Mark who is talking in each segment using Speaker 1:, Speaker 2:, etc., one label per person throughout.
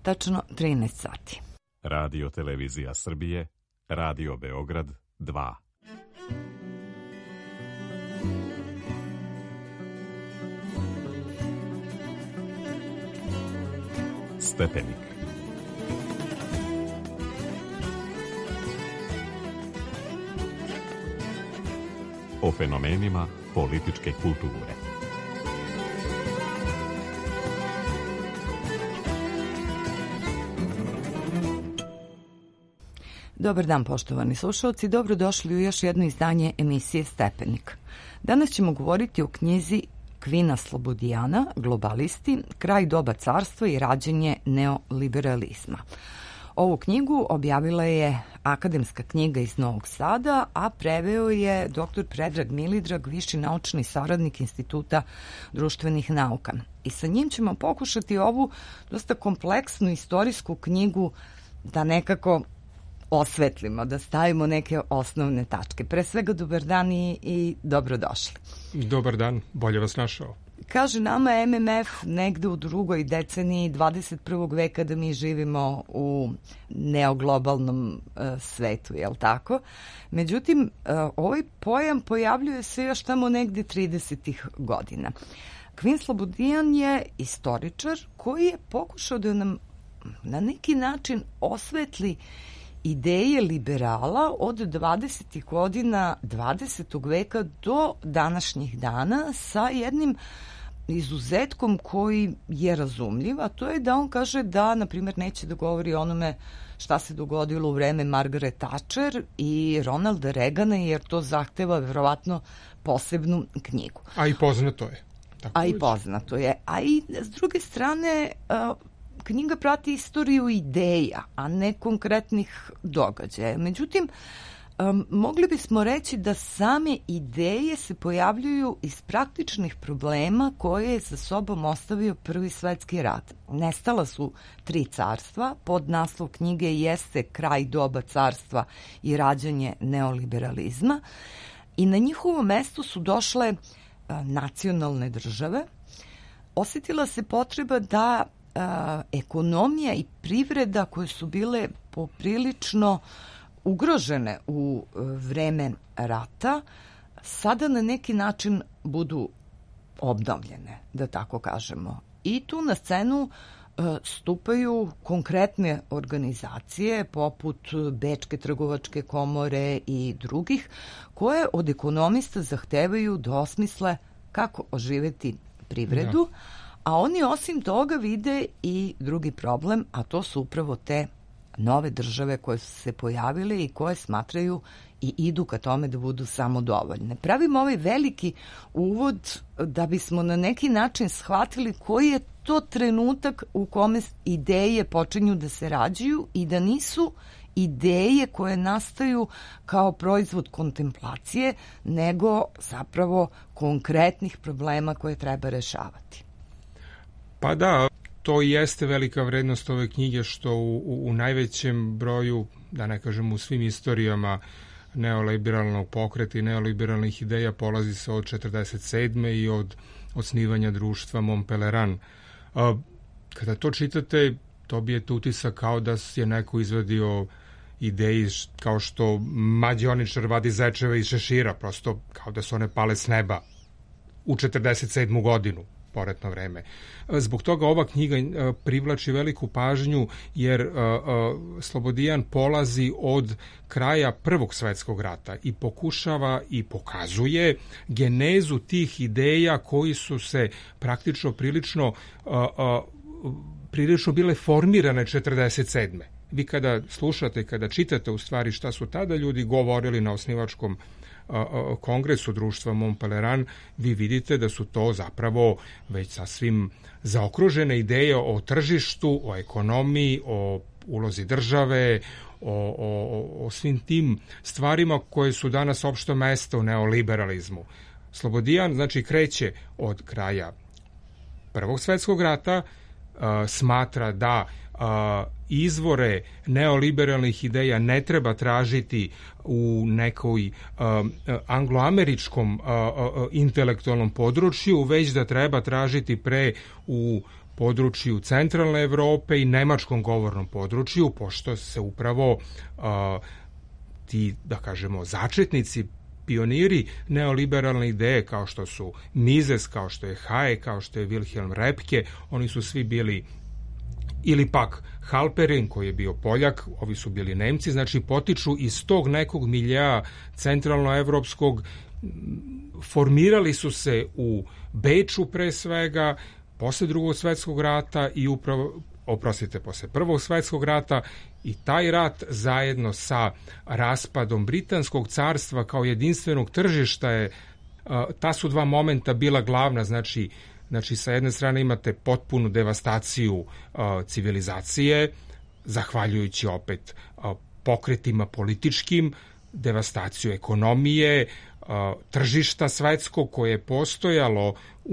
Speaker 1: tačno 13 sati.
Speaker 2: Radio Televizija Srbije, Radio Beograd 2. Stepenik. O fenomenima političke kulture.
Speaker 1: Dobar dan, poštovani slušalci, dobrodošli u još jedno izdanje emisije Stepenik. Danas ćemo govoriti o knjizi Kvina Slobodijana, Globalisti, kraj doba carstva i rađenje neoliberalizma. Ovu knjigu objavila je Akademska knjiga iz Novog Sada, a preveo je dr. Predrag Milidrag, viši naučni saradnik Instituta društvenih nauka. I sa njim ćemo pokušati ovu dosta kompleksnu istorijsku knjigu da nekako osvetlimo, da stavimo neke osnovne tačke. Pre svega, dobar dan i dobrodošli.
Speaker 3: Dobar dan, bolje vas našao.
Speaker 1: Kaže nama MMF negde u drugoj deceniji 21. veka da mi živimo u neoglobalnom svetu, je li tako? Međutim, ovaj pojam pojavljuje se još tamo negde 30. godina. Kvin Slobodijan je istoričar koji je pokušao da nam na neki način osvetli ideje liberala od 20. godina 20. veka do današnjih dana sa jednim izuzetkom koji je razumljiv, a to je da on kaže da, na primjer, neće da govori o onome šta se dogodilo u vreme Margaret Thatcher i Ronalda Reagana, jer to zahteva verovatno posebnu knjigu.
Speaker 3: A i poznato je.
Speaker 1: A i s druge strane, knjiga prati istoriju ideja, a ne konkretnih događaja. Međutim, mogli bismo reći da same ideje se pojavljuju iz praktičnih problema koje je za sobom ostavio Prvi svetski rat. Nestala su 3 carstva, pod naslov knjige jeste Kraj doba carstva i rađanje neoliberalizma, i na njihovo mesto su došle nacionalne države. Osetila se potreba da ekonomija i privreda koje su bile poprilično ugrožene u vreme rata sada na neki način budu obnovljene, da tako kažemo. I tu na scenu stupaju konkretne organizacije poput Bečke trgovačke komore i drugih, koje od ekonomista zahtevaju da osmisle kako oživeti privredu, a oni osim toga vide i drugi problem, a to su upravo te nove države koje su se pojavile i koje smatraju i idu ka tome da budu samodovoljne. Pravimo ovaj veliki uvod da bismo na neki način shvatili koji je to trenutak u kome ideje počinju da se rađaju i da nisu ideje koje nastaju kao proizvod kontemplacije, nego zapravo konkretnih problema koje treba rešavati.
Speaker 3: Pa da, to jeste velika vrednost ove knjige, što u najvećem broju, da ne kažem u svim istorijama neoliberalnog pokreta i neoliberalnih ideja, polazi se od 47. i od osnivanja društva Mont Pelerin. Kada to čitate, dobijete utisak kao da je neko izvadio ideji kao što mađioničar vadi zečeve iz šešira, prosto kao da su one pale s neba u 47. godinu. Poretno vreme. Zbog toga ova knjiga privlači veliku pažnju, jer Slobodijan polazi od kraja Prvog svetskog rata i pokušava i pokazuje genezu tih ideja koji su se praktično prilično bile formirane 47. Vi kada slušate, kada čitate u stvari šta su tada ljudi govorili na osnivačkom kongresu društva Mont Pelerin, vi vidite da su to zapravo već sasvim zaokružene ideje o tržištu, o ekonomiji, o ulozi države, o svim tim stvarima koje su danas opšto mesto u neoliberalizmu. Slobodijan, znači, kreće od kraja Prvog svetskog rata, smatra da izvore neoliberalnih ideja ne treba tražiti u nekoj angloameričkom intelektualnom području, već da treba tražiti pre u području centralne Evrope i nemačkom govornom području, pošto se upravo ti, da kažemo, začetnici, pioniri neoliberalne ideje, kao što su Mises, kao što je Hayek, kao što je Wilhelm Röpke, oni su svi bili, ili pak Halperin, koji je bio Poljak, ovi su bili Nemci, znači potiču iz tog nekog miljea centralnoevropskog, formirali su se u Beču pre svega, posle Drugog svetskog rata i upravo, posle Prvog svetskog rata, i taj rat zajedno sa raspadom Britanskog carstva kao jedinstvenog tržišta je, ta su dva momenta bila glavna, znači sa jedne strane imate potpunu devastaciju civilizacije, zahvaljujući opet pokretima političkim, devastaciju ekonomije, tržišta svetskog koje je postojalo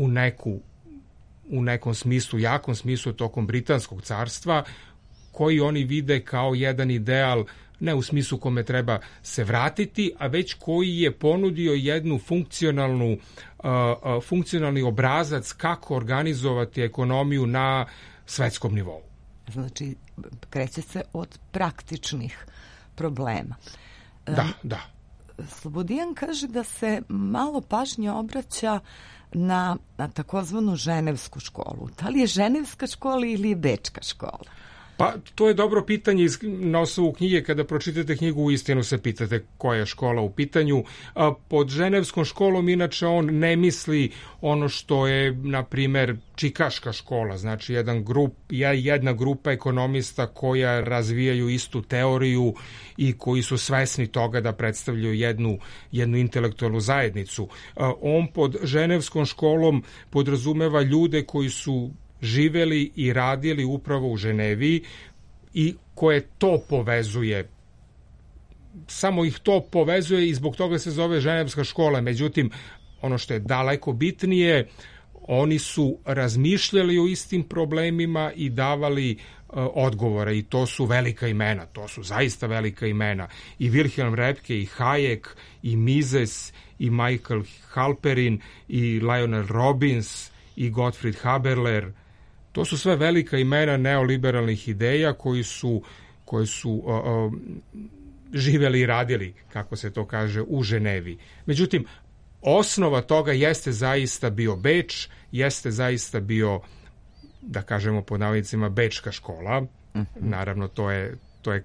Speaker 3: u nekom smislu, jakom smislu tokom Britanskog carstva, koji oni vide kao jedan ideal, ne u smislu kome treba se vratiti, a već koji je ponudio jednu funkcionalni obrazac kako organizovati ekonomiju na svetskom nivou.
Speaker 1: Znači, kreće se od praktičnih problema.
Speaker 3: Da.
Speaker 1: Slobodijan kaže da se malo pažnje obraća na takozvanu ženevsku školu. Da li je ženevska škola ili je bečka škola?
Speaker 3: Pa, to je dobro pitanje na osnovu knjige. Kada pročitate knjigu, uistinu se pitate koja je škola u pitanju. Pod ženevskom školom, inače, on ne ono što je, na primer, čikaška škola, znači jedna grupa ekonomista koja razvijaju istu teoriju i koji su svesni toga da predstavljaju jednu intelektualnu zajednicu. On pod ženevskom školom podrazumeva ljude koji su živeli i radili upravo u Ženevi i koje to povezuje. Samo ih to povezuje i zbog toga se zove ženevska škola. Međutim, ono što je daleko bitnije, oni su razmišljali o istim problemima i davali odgovore, i to su velika imena, to su zaista velika imena. I Wilhelm Röpke, i Hayek, i Mises, i Michael Halperin, i Lionel Robbins, i Gottfried Haberler. To su sve velika imena neoliberalnih ideja koji su živeli i radili, kako se to kaže, u Ženevi. Međutim, osnova toga jeste zaista bio Beč, jeste zaista bio, da kažemo pod navodnicima, bečka škola. Naravno, to je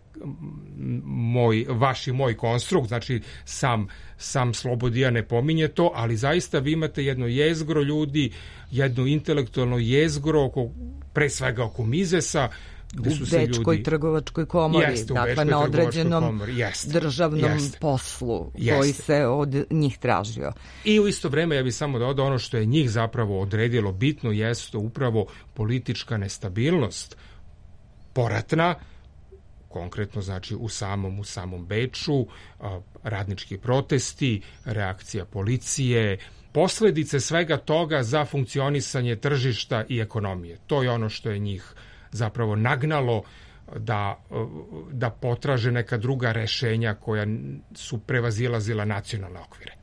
Speaker 3: vaš i moj konstrukt, znači sam Slobodija ne pominje to, ali zaista vi imate jedno jezgro ljudi, jedno intelektualno jezgro, pre svega oko Misesa,
Speaker 1: u Bečkoj trgovačkoj komori, dakle na određenom državnom poslu koji se od njih tražio.
Speaker 3: I u isto vreme, ja bih samo dodao, ono što je njih zapravo odredilo bitno jeste upravo politička nestabilnost poratna, konkretno znači u samom Beču, radnički protesti, reakcija policije, posledice svega toga za funkcionisanje tržišta i ekonomije. To je ono što je njih zapravo nagnalo da potraže neka druga rešenja koja su prevazilazila nacionalne okvire.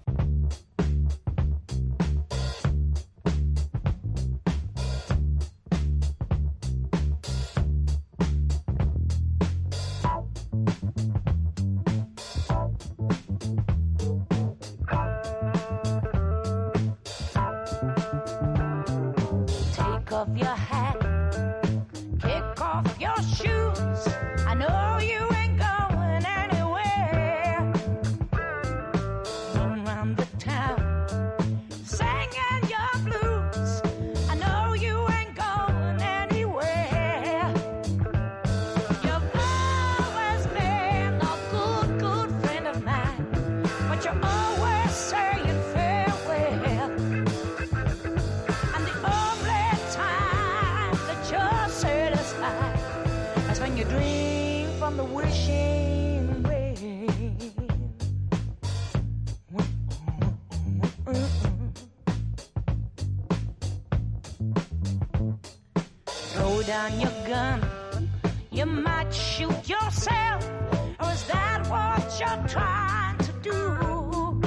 Speaker 4: Down your gun, you might shoot yourself, or is that what you're trying to do?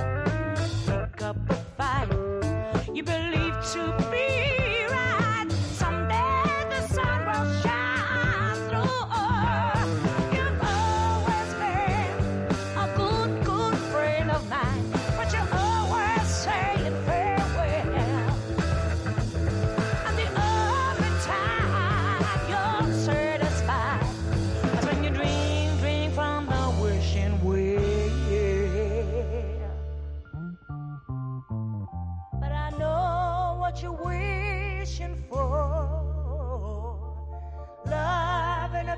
Speaker 4: Pick up a fight you believe to be right,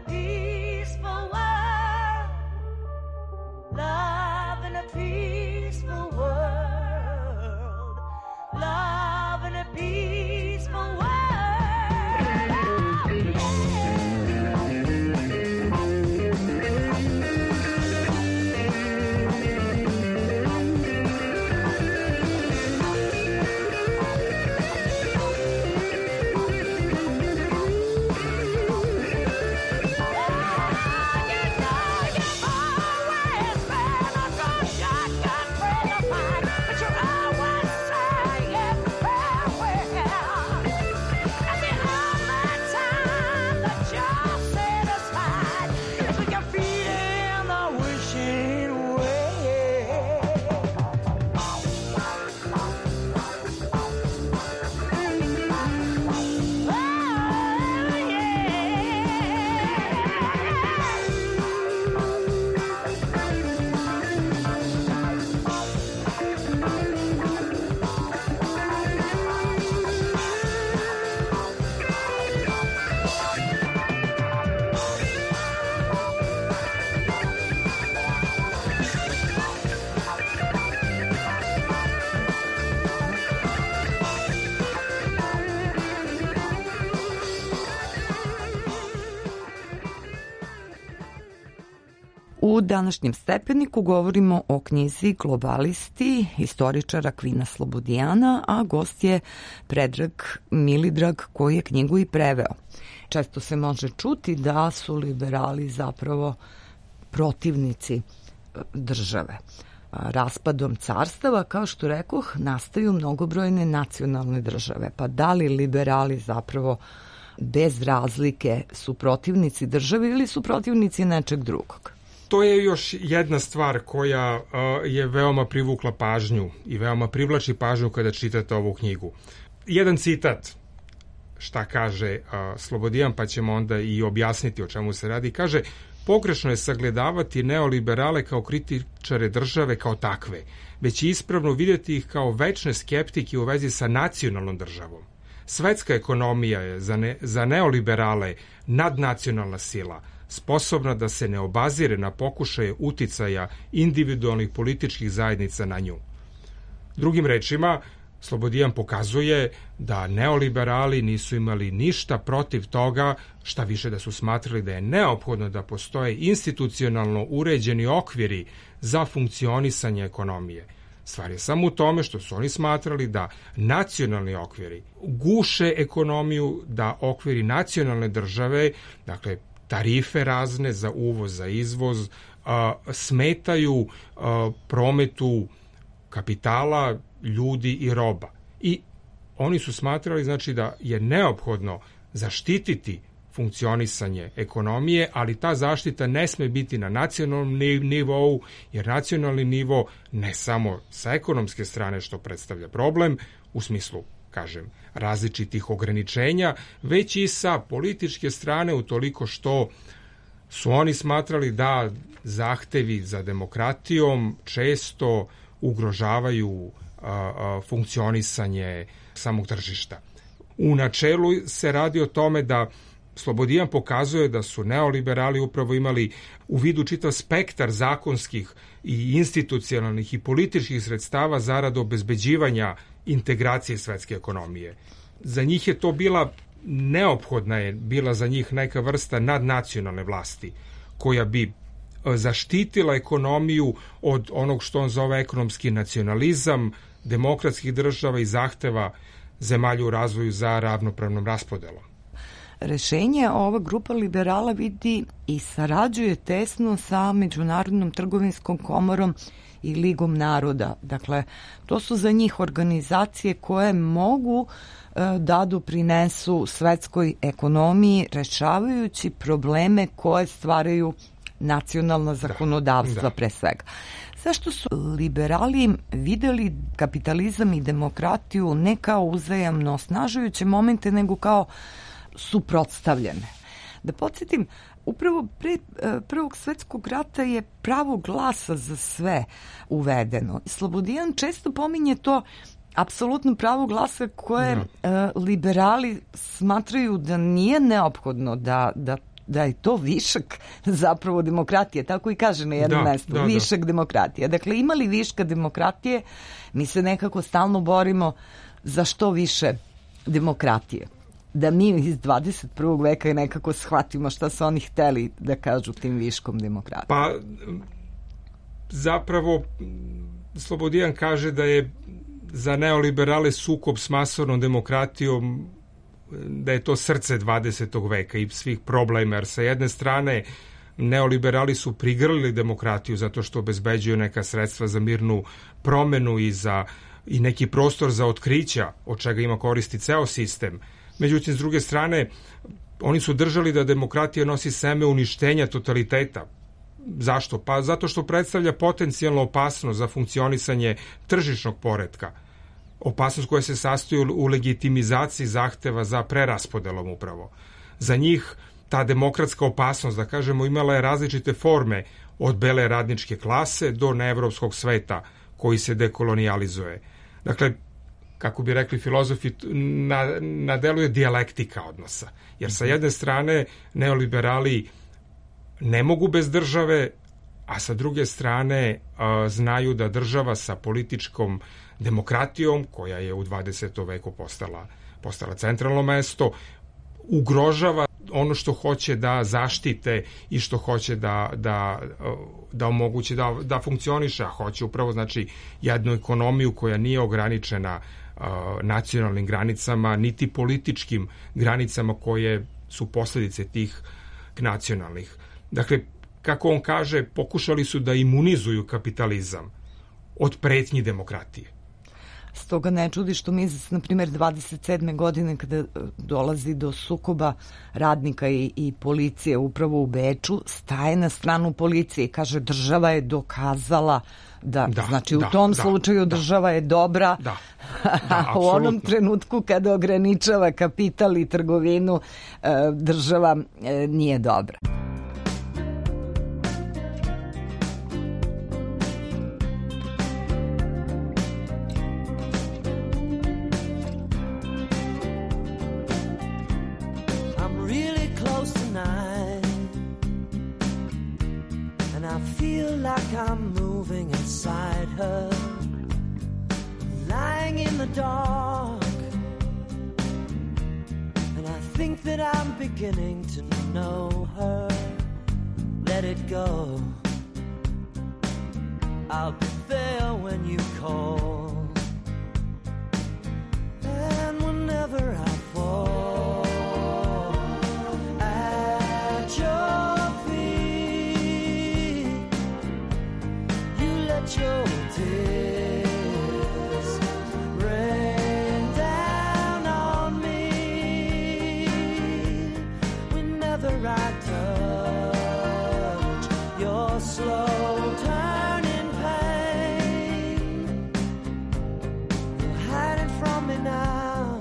Speaker 4: peaceful world. Love in a peaceful world. Love in a peaceful world.
Speaker 1: U današnjem stepeniku govorimo o knjizi Globalisti historičara Kvina Slobodijana, a gost je Predrag Milidrag koji je knjigu i preveo. Često se može čuti da su liberali zapravo protivnici države. Raspadom carstava, kao što rekoh, nastaju mnogobrojne nacionalne države. Pa da li liberali zapravo bez razlike su protivnici države ili su protivnici nečeg drugog?
Speaker 3: To je još jedna stvar koja je veoma privukla pažnju i veoma privlači pažnju kada čitate ovu knjigu. Jedan citat šta kaže Slobodijan, pa ćemo onda i objasniti o čemu se radi. Kaže, pogrešno je sagledavati neoliberale kao kritičare države kao takve, već je ispravno vidjeti ih kao večne skeptike u vezi sa nacionalnom državom. Svetska ekonomija je za neoliberale nadnacionalna sila, sposobna da se ne obazire na pokušaje uticaja individualnih političkih zajednica na nju. Drugim rečima, Slobodijan pokazuje da neoliberali nisu imali ništa protiv toga, šta više da su smatrali da je neophodno da postoje institucionalno uređeni okviri za funkcionisanje ekonomije. Stvar je samo u tome što su oni smatrali da nacionalni okviri guše ekonomiju, da okviri nacionalne države, dakle tarife razne za uvoz, za izvoz, smetaju prometu kapitala, ljudi i roba. I oni su smatrali, znači, da je neophodno zaštititi funkcionisanje ekonomije, ali ta zaštita ne sme biti na nacionalnom nivou, jer nacionalni nivo ne samo sa ekonomske strane, što predstavlja problem, u smislu, kažem, različitih ograničenja, već i sa političke strane, utoliko što su oni smatrali da zahtevi za demokratijom često ugrožavaju funkcionisanje samog tržišta. U načelu se radi o tome da Slobodijan pokazuje da su neoliberali upravo imali u vidu čitav spektar zakonskih i institucionalnih i političkih sredstava zarad obezbeđivanja integracije svetske ekonomije. Za njih je to neophodna je bila za njih neka vrsta nadnacionalne vlasti koja bi zaštitila ekonomiju od onog što on zove ekonomski nacionalizam, demokratskih država i zahteva zemalja u razvoju za ravnopravnom raspodelom.
Speaker 1: Rešenje ova grupa liberala vidi i sarađuje tesno sa Međunarodnom trgovinskom komorom i Ligom naroda. Dakle, to su za njih organizacije koje mogu da doprinesu svetskoj ekonomiji rešavajući probleme koje stvaraju nacionalna zakonodavstva pre svega. Zašto su liberali videli kapitalizam i demokratiju ne kao uzajamno osnažujuće momente, nego kao suprotstavljene? Da podsjetim, upravo pre Prvog svetskog rata je pravo glasa za sve uvedeno. Slobodijan često pominje to apsolutno pravo glasa koje liberali smatraju da nije neophodno da da je to višak zapravo demokratije, tako i kaže na jednom mestu, višak demokratije. Dakle, ima li viška demokratije, mi se nekako stalno borimo za što više demokratije. Da mi iz 21. veka nekako shvatimo šta su oni hteli da kažu tim viškom demokratije.
Speaker 3: Pa, zapravo, Slobodijan kaže da je za neoliberale sukob s masovnom demokratijom, da je to srce 20. veka i svih problema, jer sa jedne strane neoliberali su prigrlili demokratiju zato što obezbeđuju neka sredstva za mirnu promenu i neki prostor za otkrića, od čega ima koristi ceo sistem. Međutim, s druge strane, oni su držali da demokratija nosi seme uništenja totaliteta. Zašto? Pa zato što predstavlja potencijalnu opasnost za funkcionisanje tržišnog poretka. Opasnost koja se sastoji u legitimizaciji zahteva za preraspodelom upravo. Za njih ta demokratska opasnost, da kažemo, imala je različite forme, od bele radničke klase do neevropskog sveta koji se dekolonijalizuje. Dakle, kako bi rekli filozofi, na delu je dijalektika odnosa. Jer sa jedne strane neoliberali ne mogu bez države, a sa druge strane znaju da država sa političkom demokratijom, koja je u 20. veku postala centralno mesto, ugrožava ono što hoće da zaštite i što hoće da omogući da funkcioniše, a hoće upravo, znači, jednu ekonomiju koja nije ograničena nacionalnim granicama, niti političkim granicama koje su posljedice tih nacionalnih. Dakle, kako on kaže, pokušali su da imunizuju kapitalizam od pretnji demokratije.
Speaker 1: Stoga ne čudi što mi, na primjer, 27. godine kada dolazi do sukoba radnika i policije upravo u Beču, staje na stranu policije i kaže država je dokazala znači u tom slučaju država je dobra, a u onom trenutku kada ograničava kapital i trgovinu država nije dobra.
Speaker 5: I'm moving inside her, lying in the dark, and I think that I'm beginning to know her. Let it go, I'll be there when you call, and whenever I fall at your your tears rain down on me whenever I touch your slow turning pain. You're hiding from me now.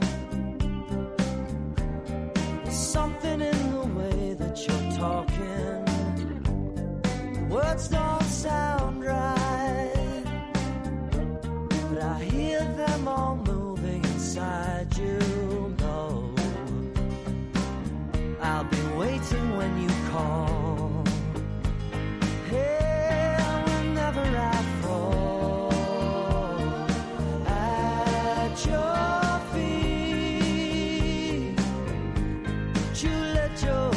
Speaker 5: There's something in the way that you're talking. Words don't sound right. I hear them all moving inside you, know I'll be waiting when you call. Hey, whenever I fall at your feet, would you let your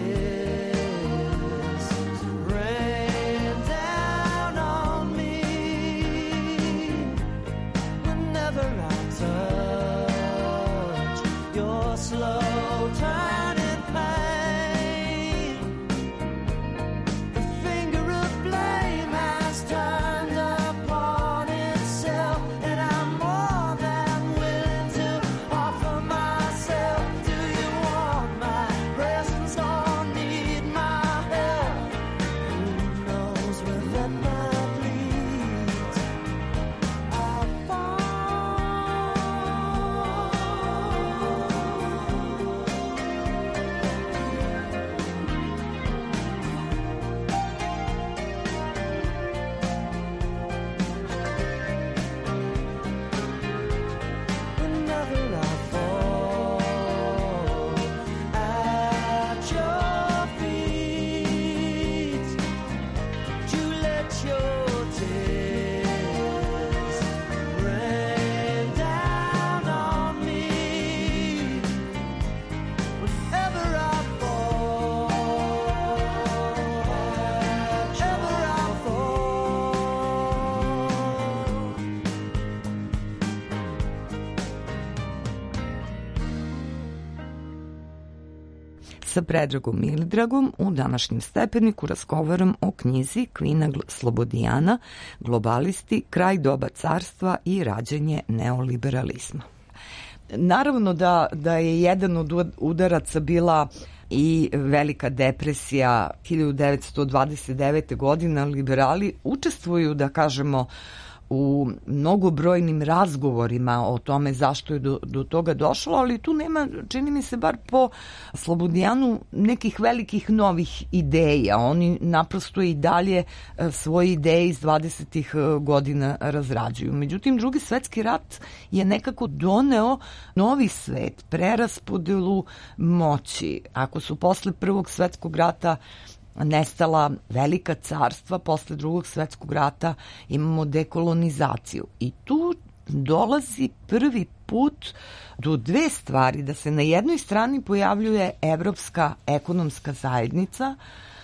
Speaker 5: tears rain down on me? Whenever I touch your slow turning pain,
Speaker 1: sa Predragom Milidragom u današnjem Stepeniku razgovaram o knjizi Kvina Slobodijana, Globalisti, kraj doba carstva i rađenje neoliberalizma. Naravno da je jedan od udaraca bila i velika depresija 1929. godine. Liberali učestvuju, da kažemo, u mnogobrojnim razgovorima o tome zašto je do toga došlo, ali tu nema, čini mi se, bar po Slobodijanu, nekih velikih novih ideja. Oni naprosto i dalje svoje ideje iz 20. godina razrađuju. Međutim, Drugi svetski rat je nekako doneo novi svet, preraspodelu moći. Ako su posle Prvog svetskog rata nestala velika carstva, posle Drugog svetskog rata imamo dekolonizaciju. I tu dolazi prvi put do dve stvari, da se na jednoj strani pojavljuje Evropska ekonomska zajednica,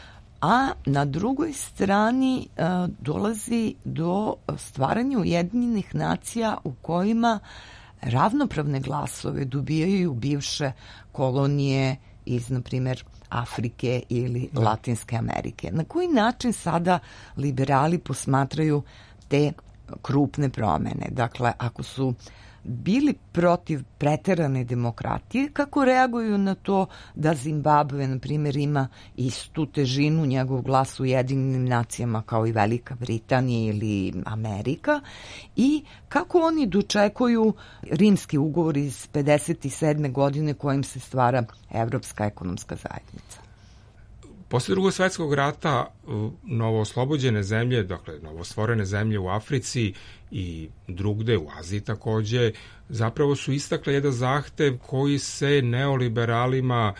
Speaker 1: a na drugoj strani dolazi do stvaranja Ujedinjenih nacija u kojima ravnopravne glasove dobijaju bivše kolonije iz, na primjer, Afrike ili Latinske Amerike. Na koji način sada liberali posmatraju te krupne promene? Dakle, ako su bili protiv preterane demokratije, kako reaguju na to da Zimbabve, na primjer, ima istu težinu, njegov glas u Ujedinjenim nacijama kao i Velika Britanija ili Amerika, i kako oni dočekuju Rimski ugovor iz 57. godine kojim se stvara Evropska ekonomska zajednica?
Speaker 3: Posle Drugog svetskog rata novooslobođene zemlje, dakle novostvorene zemlje u Africi i drugde u Aziji takođe, zapravo su istakle jedan zahtev koji se neoliberalima,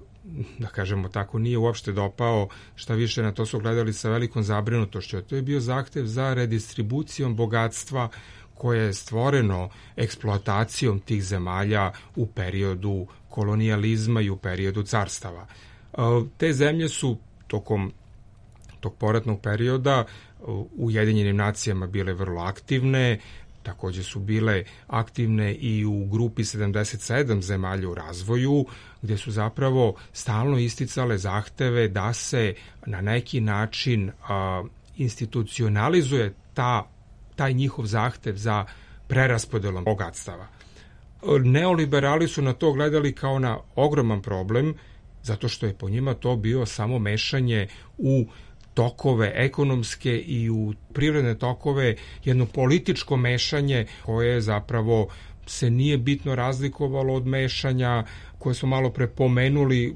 Speaker 3: da kažemo tako, nije uopšte dopao, šta više na to su gledali sa velikom zabrinutošću. To je bio zahtev za redistribucijom bogatstva koje je stvoreno eksploatacijom tih zemalja u periodu kolonijalizma i u periodu carstava. Te zemlje su tokom tog poratnog perioda u Ujedinjenim nacijama bile vrlo aktivne, takođe su bile aktivne i u grupi 77 zemalja u razvoju, gde su zapravo stalno isticale zahteve da se na neki način institucionalizuje taj njihov zahtev za preraspodelom bogatstava. Neoliberali su na to gledali kao na ogroman problem, zato što je po njima to bio samo mešanje u tokove ekonomske i u privredne tokove, jedno političko mešanje koje zapravo se nije bitno razlikovalo od mešanja koje smo malo pre pomenuli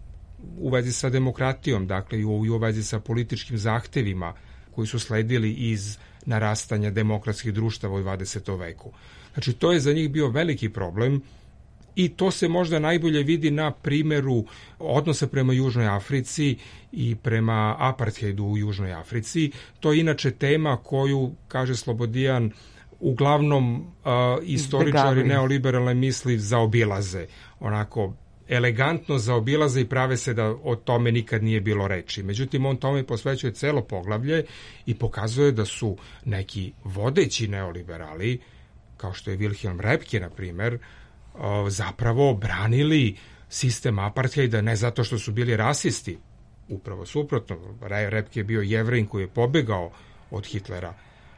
Speaker 3: u vezi sa demokratijom, dakle i u vezi sa političkim zahtevima koji su sledili iz narastanja demokratskih društava u 20. veku. Znači, to je za njih bio veliki problem. I to se možda najbolje vidi na primeru odnosa prema Južnoj Africi i prema apartheidu u Južnoj Africi. To je inače tema koju, kaže Slobodijan, uglavnom istoričari neoliberalne misli zaobilaze. Onako elegantno zaobilaze i prave se da o tome nikad nije bilo reči. Međutim, on tome posvećuje celo poglavlje i pokazuje da su neki vodeći neoliberali, kao što je Wilhelm Röpke, na primer, zapravo branili sistem apartheida ne zato što su bili rasisti, upravo suprotno. Röpke je bio Jevrejin koji je pobegao od Hitlera.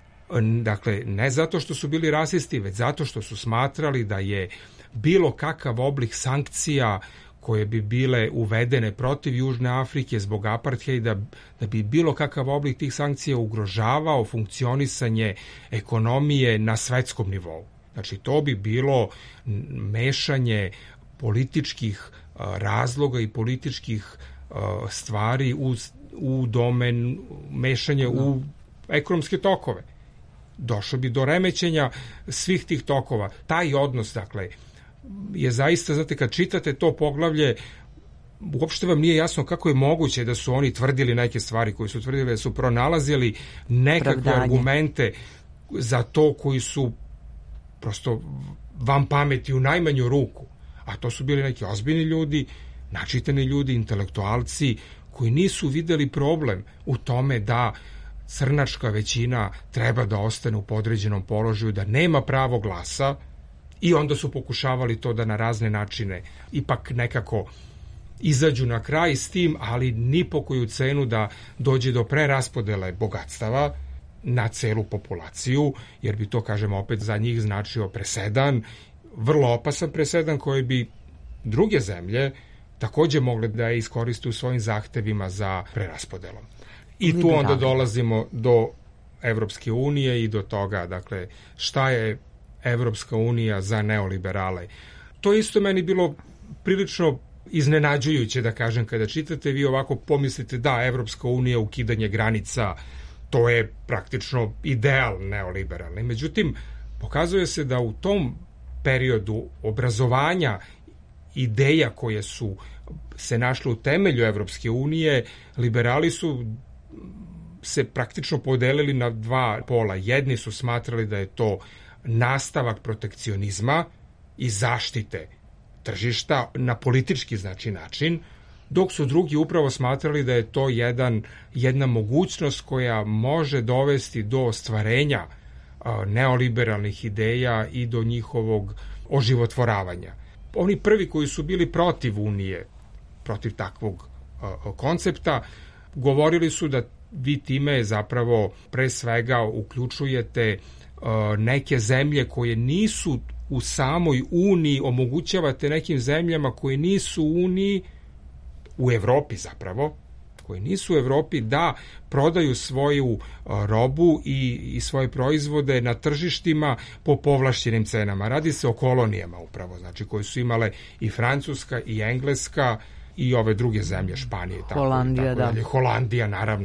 Speaker 3: Dakle, ne zato što su bili rasisti, već zato što su smatrali da je bilo kakav oblik sankcija koje bi bile uvedene protiv Južne Afrike zbog apartheida, da bi bilo kakav oblik tih sankcija ugrožavao funkcionisanje ekonomije na svetskom nivou. Znači, to bi bilo mešanje političkih razloga i političkih stvari u domen, mešanje u ekonomske tokove. Došlo bi do remećenja svih tih tokova. Taj odnos, dakle, je zaista, znate, kad čitate to poglavlje, uopšte vam nije jasno kako je moguće da su oni tvrdili neke stvari koje su tvrdili, da su pronalazili nekakve argumente za to koji su prosto van pameti u najmanju ruku. A to su bili neki ozbiljni ljudi, načitani ljudi, intelektualci, koji nisu videli problem u tome da crnačka većina treba da ostane u podređenom položaju, da nema pravo glasa, i onda su pokušavali to da na razne načine ipak nekako izađu na kraj s tim, ali ni po koju cenu da dođe do preraspodele bogatstava na celu populaciju, jer bi to, kažem, opet za njih značio presedan, vrlo opasan presedan koji bi druge zemlje takođe mogle da je iskoriste u svojim zahtevima za preraspodelom. I tu onda dolazimo do Evropske unije i do toga, dakle, šta je Evropska unija za neoliberale. To isto meni bilo prilično iznenađujuće, da kažem, kada čitate, vi ovako pomislite da Evropska unija, ukidanje granica, to je praktično ideal neoliberalni. Međutim, pokazuje se da u tom periodu obrazovanja ideja koje su se našle u temelju Evropske unije, liberali su se praktično podelili na dva pola. Jedni su smatrali da je to nastavak protekcionizma i zaštite tržišta na politički način, dok su drugi upravo smatrali da je to jedna mogućnost koja može dovesti do ostvarenja neoliberalnih ideja i do njihovog oživotvoravanja. Oni prvi koji su bili protiv Unije, protiv takvog koncepta, govorili su da vi time zapravo pre svega uključujete neke zemlje koje nisu u samoj Uniji, omogućavate nekim zemljama koje nisu u Uniji, u Evropi zapravo, koji nisu u Evropi, da prodaju svoju robu i svoje proizvode na tržištima po povlašćenim cenama. Radi se o kolonijama upravo, znači koje su imale i Francuska i Engleska i ove druge zemlje, Španije,
Speaker 1: Holandija,
Speaker 3: tako dalje. Holandija,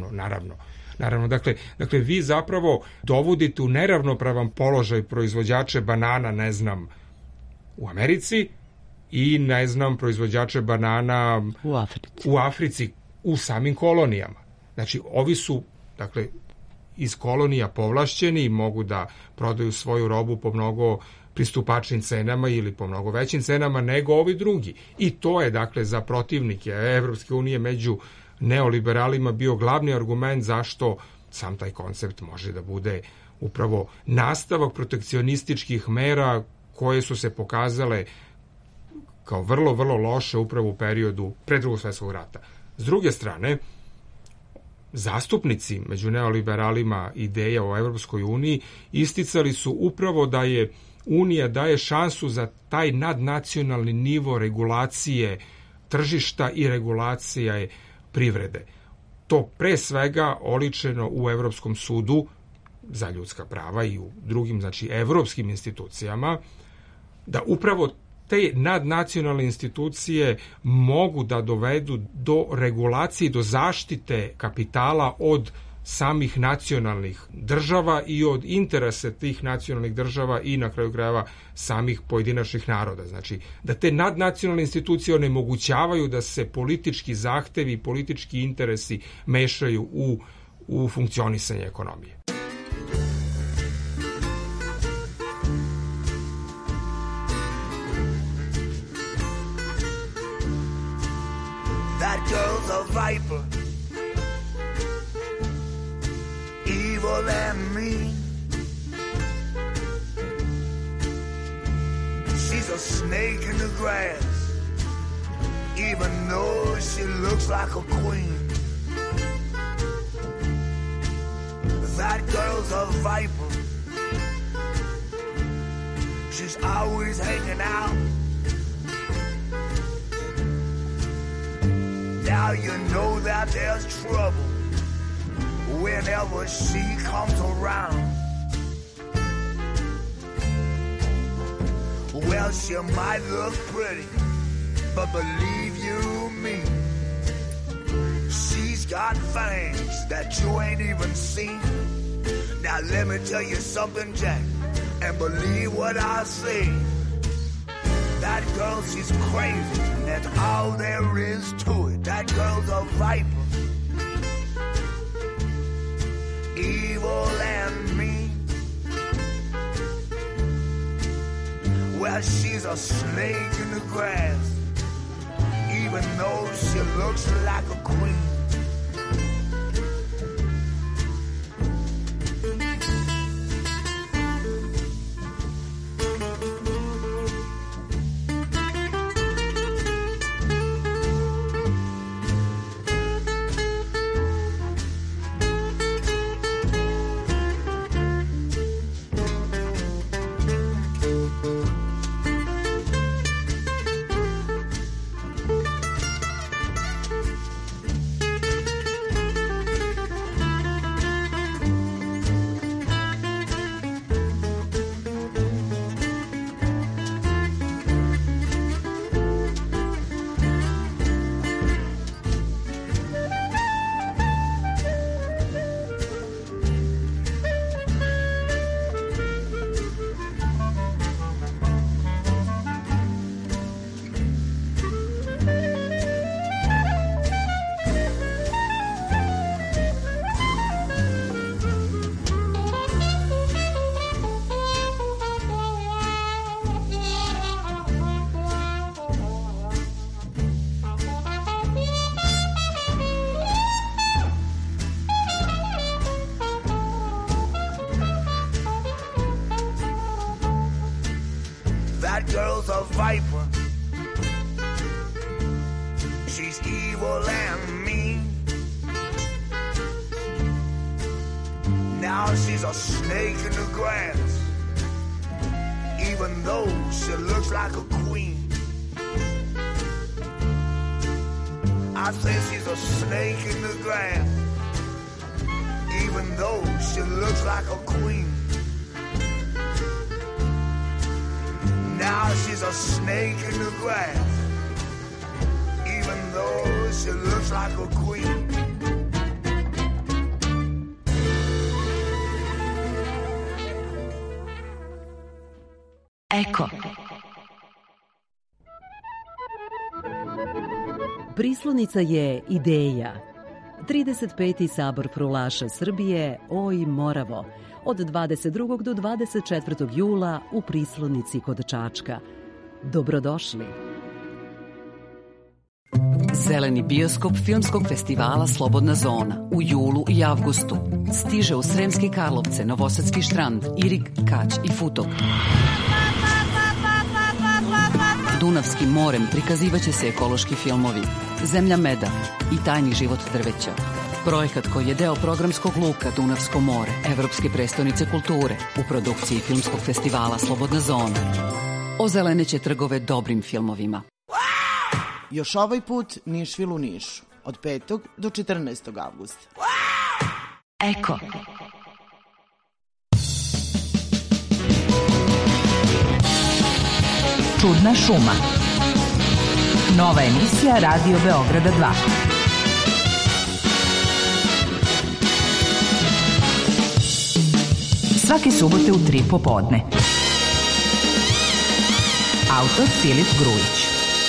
Speaker 3: naravno. Dakle, vi zapravo dovodite u neravnopravan položaj proizvođače banana, ne znam, u Americi i, ne znam, proizvođače banana u Africi, u samim kolonijama. Znači, ovi su, dakle, iz kolonija povlašćeni i mogu da prodaju svoju robu po mnogo pristupačnim cenama ili po mnogo većim cenama nego ovi drugi. I to je, dakle, za protivnike Evropske unije među neoliberalima bio glavni argument zašto sam taj koncept može da bude upravo nastavak protekcionističkih mera koje su se pokazale kao vrlo, vrlo loše upravo u periodu pre Drugog svjetskog rata. S druge strane, zastupnici među neoliberalima ideja o Evropskoj uniji isticali su upravo da je Unija daje šansu za taj nadnacionalni nivo regulacije tržišta i regulacije privrede. To pre svega oličeno u Evropskom sudu za ljudska prava i u drugim, znači, evropskim institucijama, da upravo te nadnacionalne institucije mogu da dovedu do regulacije, do zaštite kapitala od samih nacionalnih država i od interesa tih nacionalnih država i, na kraju krajeva, samih pojedinačnih naroda. Znači, da te nadnacionalne institucije onemogućavaju da se politički zahtevi i politički interesi mešaju u funkcionisanje ekonomije.
Speaker 6: That girl's a viper, evil and mean. She's a snake in the grass, even though she looks like a queen. That girl's a viper, she's always hanging out. Now you know that there's trouble whenever she comes around. Well, she might look pretty, but believe you me, she's got fangs that you ain't even seen. Now let me tell you something, Jack, and believe what I say. That girl, she's crazy, that's all there is to it. That girl's a viper, evil and mean. Well, she's a snake in the grass, even though she looks like a queen. girl's a viper. She's evil and mean. Now she's a snake in the grass, even though she looks like a queen. I say she's a snake in the grass, even though she looks like a queen. Now she's a snake in the grass, even though she looks like a queen.
Speaker 7: Eko. Prislonica je ideja. 35. sabor prulaša Srbije, Oj Moravo, od 22. do 24. jula u Prislonici kod Čačka. Dobrodošli. Zeleni bioskop Filmskog festivala Slobodna zona u julu i avgustu stiže u Sremske Karlovce, Novosadski Štrand, Irig, Kać i Futog. Dunavskim morem prikazivaće se ekološki filmovi Zemlja meda i Tajni život drveća. Projekat koji je deo programskog luka Dunavsko more, Evropske prestonice kulture u produkciji Filmskog festivala Slobodna zona. Ozeleneće trgove dobrim filmovima.
Speaker 8: Još ovaj put Nišvil u Nišu, od 5. do 14. avgusta.
Speaker 7: Eko.
Speaker 9: Čudna šuma. Nova emisija Radio Beograda 2. Svake subote u 3 popodne. Autor Filip Grujić.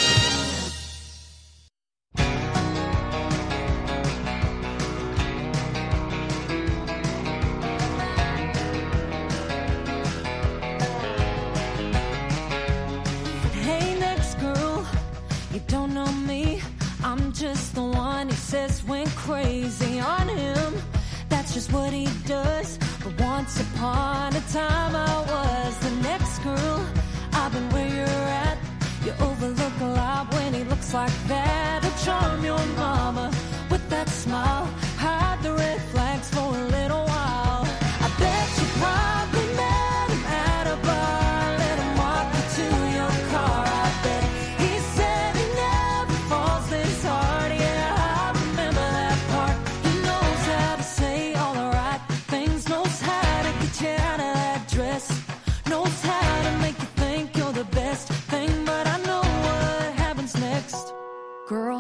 Speaker 5: Crazy on him, that's just what he does. But once upon a time I was the next girl. I've been where you're at. You overlook a lot when he looks like that. He'll charm your mama with that smile, hide the red flags for a little while. I bet you probably met him at a bar, let him walk you to your car. I bet he said he never falls this hard. Yeah, I remember that part. He knows how to say all the right things, knows how to get you out of that dress, knows how to make you think you're the best thing. But I know what happens next, girl.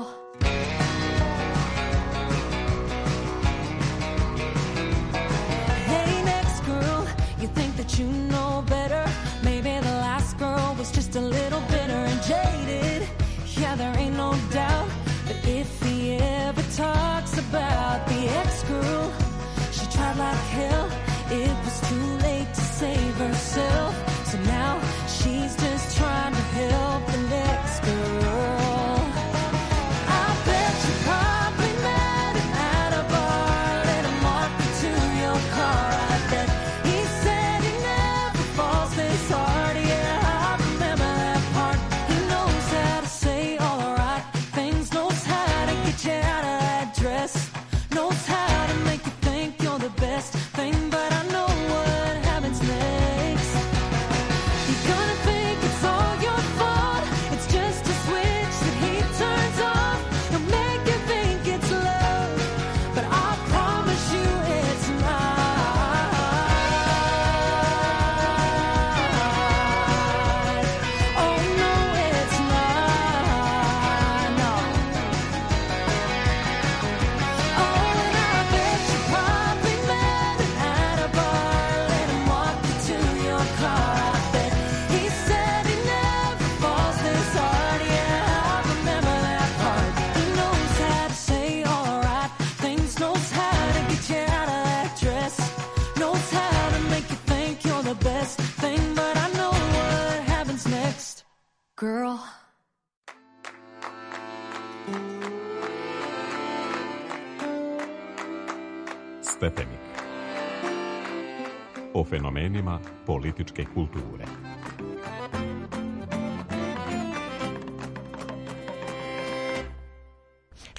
Speaker 5: You know better. Maybe the last girl was just a little bitter and jaded. Yeah, there ain't no doubt. But if he ever talks about the ex-girl, she tried like hell. It was too late to save herself. So now she's just trying to help the next girl. I bet you probably met him at a bar, let him walk you to your car. I bet he said he never falls this hard. Yeah, I remember that part. He knows how to say all the right things, knows how to get you out of that dress, knows how to make you think you're the best thing. But I know what happens next. You're gonna think it's all your fault. It's just a switch that he turns off. He'll make you think it's love, but I promise you it's not. Oh no, it's not. No. Oh, and I bet you probably met him at a bar, let him walk you to your car. I bet he said he never falls this hard. Yeah, I remember that part. He knows how to say all the right things, knows how to get you out of that dress, knows how to make you think you're the best thing. But I know what happens next, girl.
Speaker 2: Stepenik. O fenomenima političke kulture.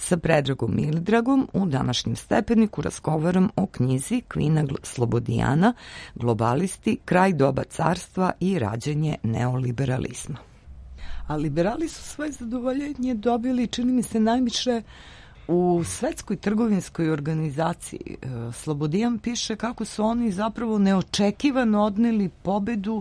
Speaker 1: Sa Predragom Milidragom u današnjem Stepeniku razgovaram o knjizi Kvina Slobodijana, Globalisti, kraj doba carstva i rađenje neoliberalizma. A liberali su svoje zadovoljenje dobili, čini mi se, najviše u Svetskoj trgovinskoj organizaciji. Slobodijan piše kako su oni zapravo neočekivano odneli pobedu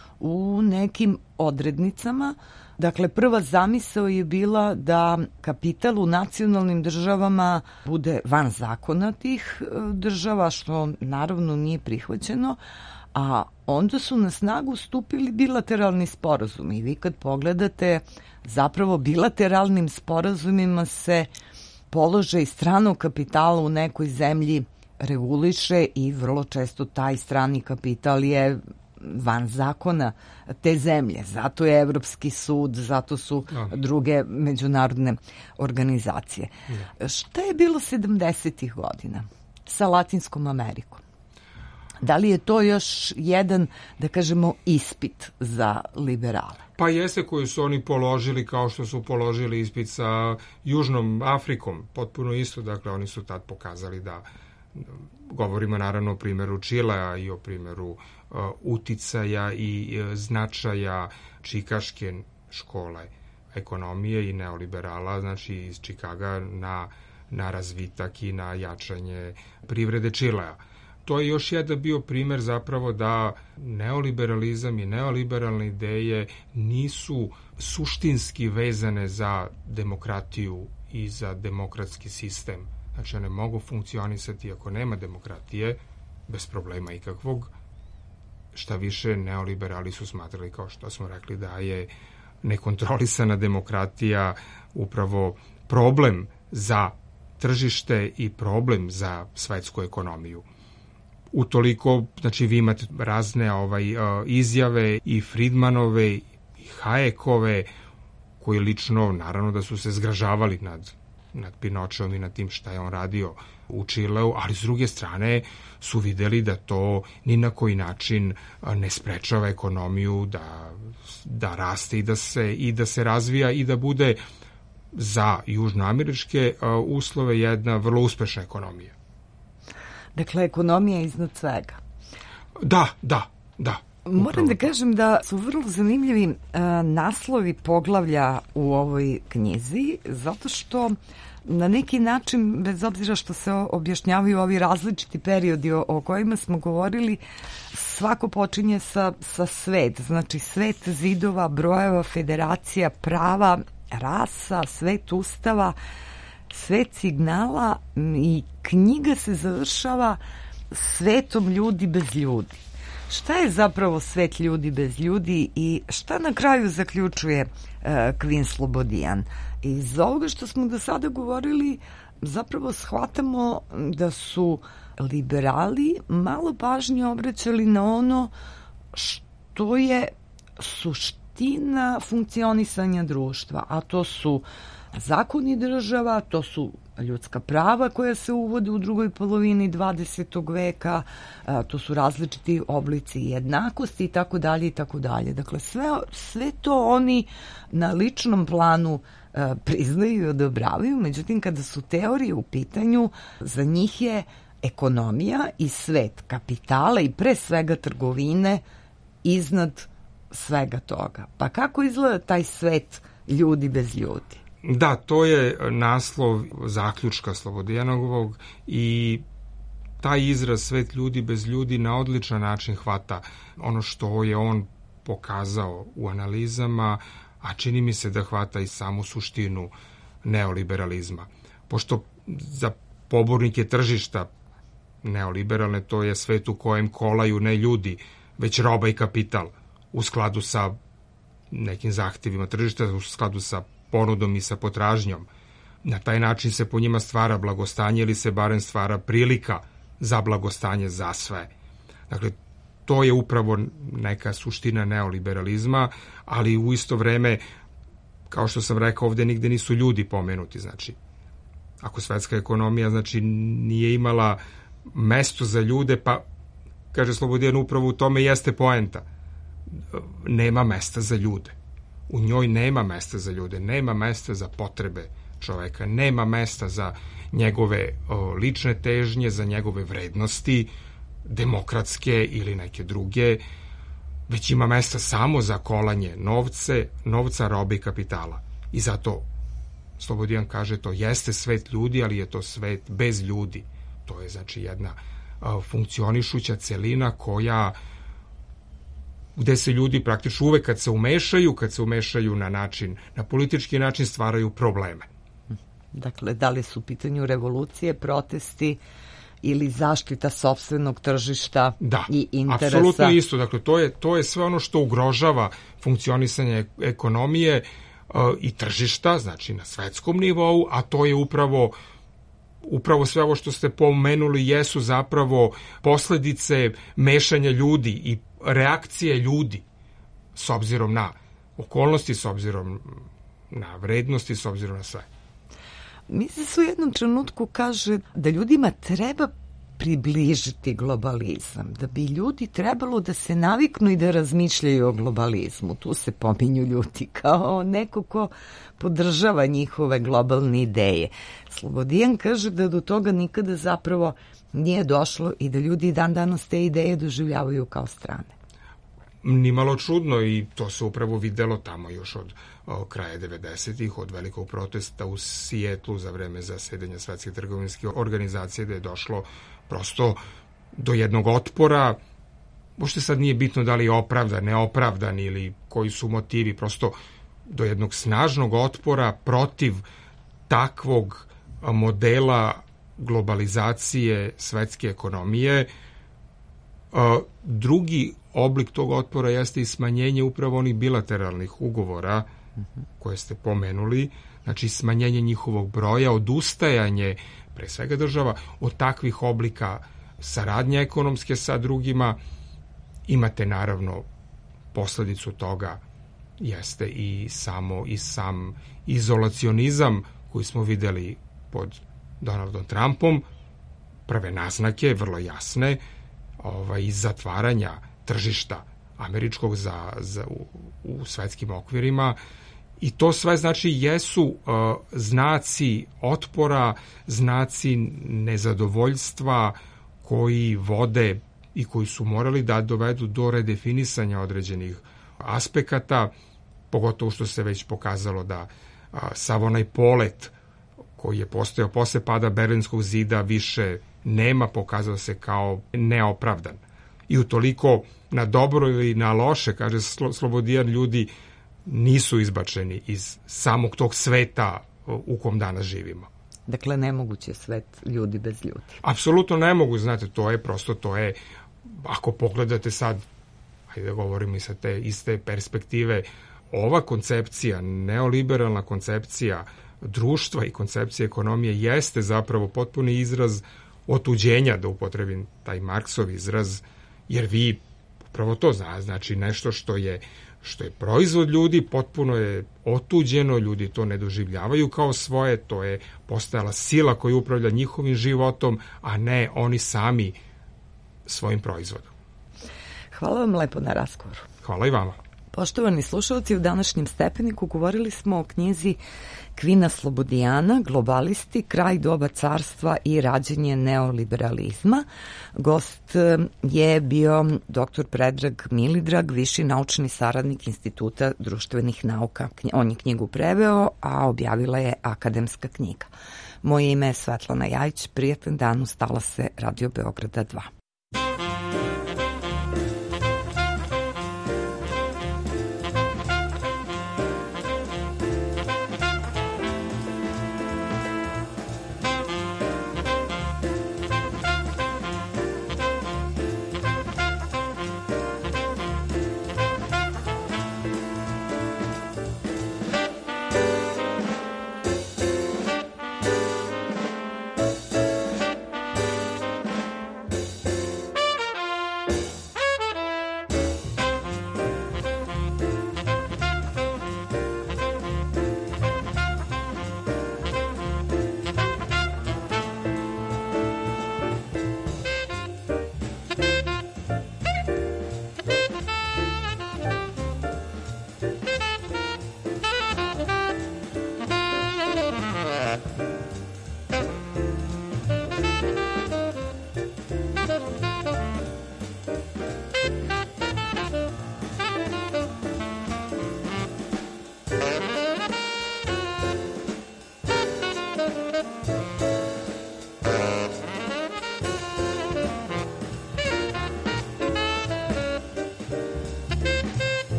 Speaker 1: u nekim odrednicama. Dakle, prva zamisao je bila da kapital u nacionalnim državama bude van zakona tih država, što naravno nije prihvaćeno, a onda su na snagu stupili bilateralni sporazumi. I vi kad pogledate, zapravo bilateralnim sporazumima se položaj stranog kapitala u nekoj zemlji reguliše i vrlo često taj strani kapital je van zakona te zemlje. Zato je Evropski sud, zato su druge međunarodne organizacije. Šta je bilo 70-ih godina sa Latinskom Amerikom? Da li je to još jedan, da kažemo, ispit za liberale?
Speaker 3: Pa jeste, koju su oni položili kao što su položili ispit sa Južnom Afrikom, potpuno isto. Dakle, oni su tad pokazali da, govorimo naravno o primjeru Čilea i o primjeru uticaja i značaja čikaške škole ekonomije i neoliberala, znači iz Čikaga na razvitak i na jačanje privrede Čilea. To je još jedan bio primjer zapravo da neoliberalizam i neoliberalne ideje nisu suštinski vezane za demokratiju i za demokratski sistem. Znači, one mogu funkcionisati ako nema demokratije, bez problema ikakvog. Šta više, neoliberali su smatrali, kao što smo rekli, da je nekontrolisana demokratija upravo problem za tržište i problem za svetsku ekonomiju. Utoliko, znači, vi imate razne izjave i Friedmanove i Hayekove, koji lično, naravno, da su se zgražavali nad Pinocheom i nad tim šta je on radio u Čileu, ali s druge strane su videli da to ni na koji način ne sprečava ekonomiju da raste i da se razvija i da bude za južnoameričke uslove jedna vrlo uspešna ekonomija.
Speaker 1: Dakle, ekonomija iznad svega.
Speaker 3: Da.
Speaker 1: Moram da kažem da su vrlo zanimljivi naslovi poglavlja u ovoj knjizi, zato što na neki način, bez obzira što se objašnjavaju ovi različiti periodi o kojima smo govorili, svako počinje sa svet, znači svet zidova, brojeva, federacija, prava, rasa, svet ustava, svet signala i knjiga se završava svetom ljudi bez ljudi. Šta je zapravo svet ljudi bez ljudi i šta na kraju zaključuje Kvin Slobodijan? Iz ovoga što smo do sada govorili, zapravo shvatamo da su liberali malo pažnje obraćali na ono što je suština funkcionisanja društva, a to su zakoni država, to su ljudska prava koja se uvode u drugoj polovini 20. veka, to su različiti oblici jednakosti i tako dalje i tako dalje. Dakle, sve to oni na ličnom planu priznaju i odobravaju, međutim kada su teorije u pitanju, za njih je ekonomija i svet kapitala i pre svega trgovine iznad svega toga. Pa kako izgleda taj svet ljudi bez ljudi?
Speaker 3: Da, to je naslov zaključka Slobodijanovog i taj izraz svet ljudi bez ljudi na odličan način hvata ono što je on pokazao u analizama, a čini mi se da hvata i samu suštinu neoliberalizma. Pošto za pobornike tržišta neoliberalne to je svet u kojem kolaju ne ljudi, već roba i kapital u skladu sa nekim zahtevima tržišta, u skladu sa ponudom i sa potražnjom. Na taj način se po njima stvara blagostanje ili se barem stvara prilika za blagostanje za sve. Dakle, to je upravo neka suština neoliberalizma, ali u isto vreme, kao što sam rekao, ovde nigde nisu ljudi pomenuti. Znači, ako svetska ekonomija nije imala mesto za ljude, pa, kaže Slobodijan, upravo u tome jeste poenta. Nema mesta za ljude. U njoj nema mesta za ljude, nema mesta za potrebe čoveka. Nema mesta za njegove lične težnje, za njegove vrednosti, demokratske ili neke druge, već ima mesta samo za kolanje novca, robe i kapitala. I zato Slobodijan kaže, to jeste svet ljudi, ali je to svet bez ljudi. To je znači jedna funkcionišuća celina gde se ljudi praktično uvek kad se umešaju na politički način stvaraju probleme.
Speaker 1: Dakle, da li su u pitanju revolucije, protesti ili zaštita sopstvenog tržišta i interesa?
Speaker 3: Da, apsolutno isto. Dakle, to je sve ono što ugrožava funkcionisanje ekonomije i tržišta, znači na svetskom nivou, a to je upravo sve ovo što ste pomenuli jesu zapravo posledice mešanja ljudi i reakcije ljudi s obzirom na okolnosti, s obzirom na vrednosti, s obzirom na sve.
Speaker 1: Mislim se u jednom trenutku kaže da ljudima treba približiti globalizam, da bi ljudi trebalo da se naviknu i da razmišljaju o globalizmu. Tu se pominju ljudi kao neko ko podržava njihove globalne ideje. Slobodijan kaže da do toga nikada zapravo nije došlo i da ljudi dan danas te ideje doživljavaju kao strane.
Speaker 3: Nimalo čudno, i to se upravo videlo tamo još od kraja 90-ih, od velikog protesta u Sijetlu za vreme zasedanja Svetske trgovinske organizacije, da je došlo prosto do jednog otpora. Uopšte sad nije bitno da li je opravdan, neopravdan ili koji su motivi, prosto do jednog snažnog otpora protiv takvog modela globalizacije svetske ekonomije. Drugi oblik tog otpora jeste i smanjenje upravo onih bilateralnih ugovora koje ste pomenuli, znači smanjenje njihovog broja, odustajanje pre svega država od takvih oblika saradnje ekonomske sa drugima. Imate naravno posledicu toga jeste i sam izolacionizam koji smo videli pod Donaldom Trumpom, prve naznake vrlo jasne iz zatvaranja tržišta američkog u svetskim okvirima, i to sve znači jesu znaci otpora, znaci nezadovoljstva koji vode i koji su morali da dovedu do redefinisanja određenih aspekata, pogotovo što se već pokazalo da sav onaj polet koji je postojao posle pada Berlinskog zida više nema, pokazao se kao neopravdan. I utoliko na dobro ili na loše, kaže Slobodijan, ljudi nisu izbačeni iz samog tog sveta u kom danas živimo.
Speaker 1: Dakle, nemoguće svet ljudi bez ljudi.
Speaker 3: Apsolutno ne mogu, znate, to je, ako pogledate sad, hajde da govorimo i sa te iste perspektive, ova koncepcija, neoliberalna koncepcija društva i koncepcija ekonomije jeste zapravo potpuni izraz otuđenja, da upotrebim taj Marksov izraz, jer vi upravo to znači nešto što je proizvod ljudi, potpuno je otuđeno, ljudi to ne doživljavaju kao svoje, to je postojala sila koja upravlja njihovim životom, a ne oni sami svojim proizvodom.
Speaker 1: Hvala vam lepo na razgovoru.
Speaker 3: Hvala i vama.
Speaker 1: Poštovani slušalci, u današnjem Stepeniku govorili smo o knjizi Kvina Slobodijana, Globalisti, kraj doba carstva i rađenje neoliberalizma. Gost je bio dr. Predrag Milidrag, viši naučni saradnik Instituta društvenih nauka. On je knjigu preveo, a objavila je Akademska knjiga. Moje ime je Svetlana Jajić, prijatan dan, uz talase Radio Beograda 2.